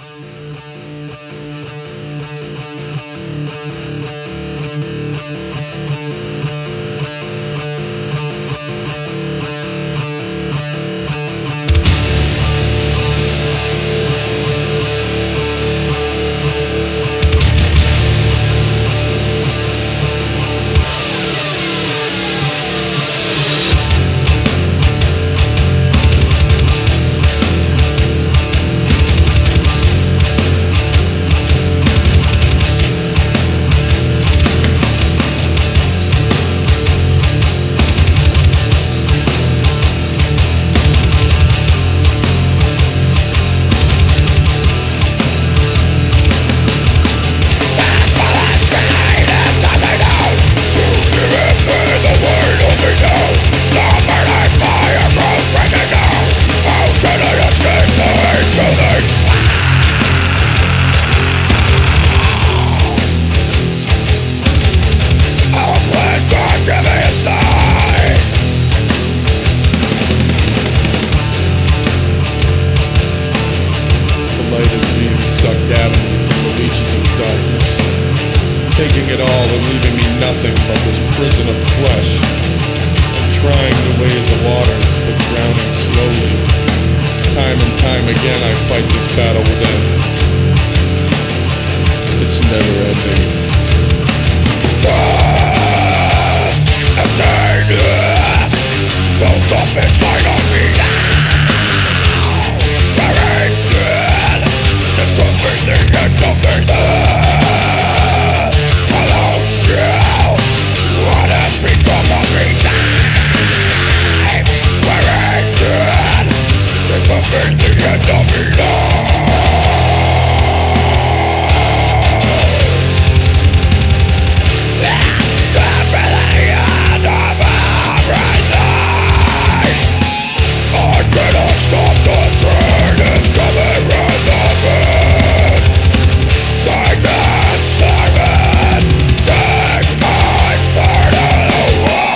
Taking it all and leaving me nothing but this prison of flesh. Trying to wade the waters, but drowning slowly. Time and time again I fight this battle within. It's never ending. This emptiness builds up inside of me now. Very good. This could be the end of it. What has become of me time? Where it did, this could be the end of me now. This could be the end of everything. I cannot stop the train, it's coming right of it. Satan, Simon, take my burden away.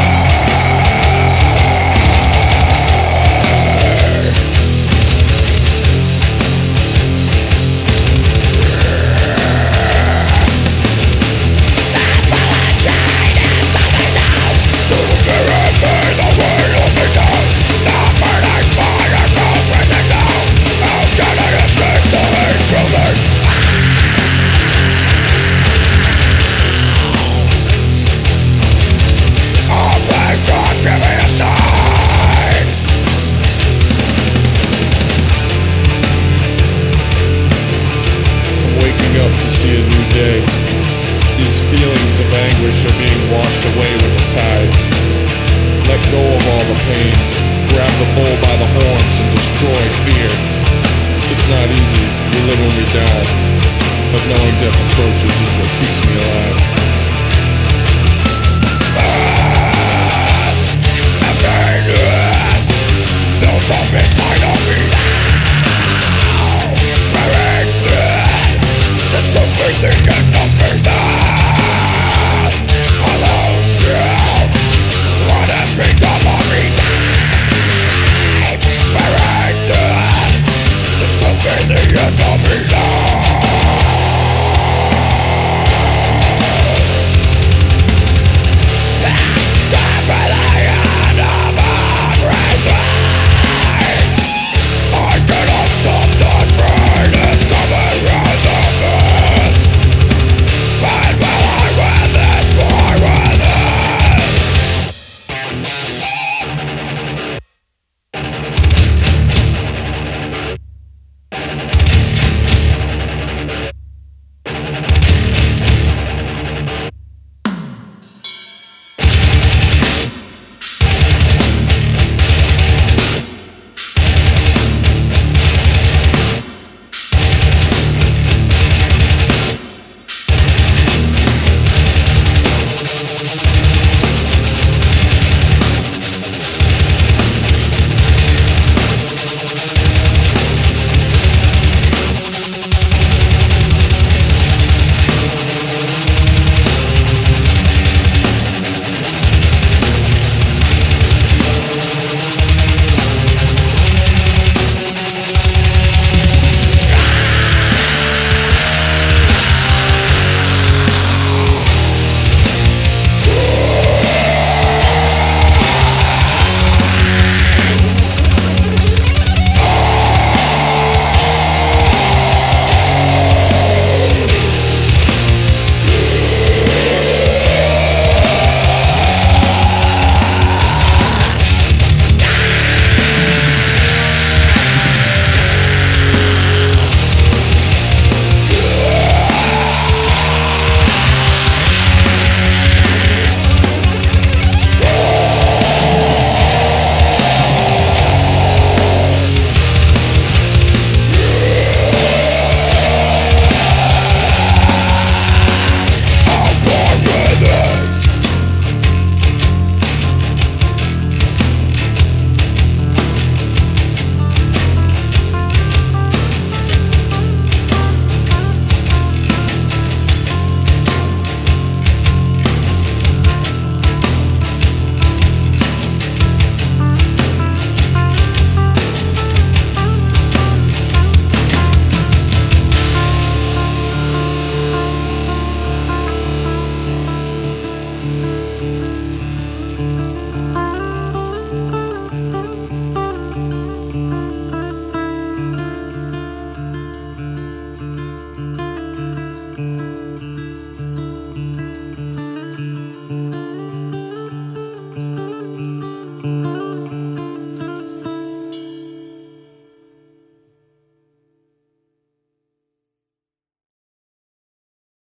That's my last chain and something now. To fear and pain, the weight of me down. The burning fire goes raging down. How can I escape the hate building? Oh, please God, give me a sign. I'm waking up to see a new day. These feelings of anguish are being washed away with the tides. Let go of all the pain. Grab the bull by the horns and destroy fear. It's not easy, we live when we die. But knowing death approaches is what keeps me alive.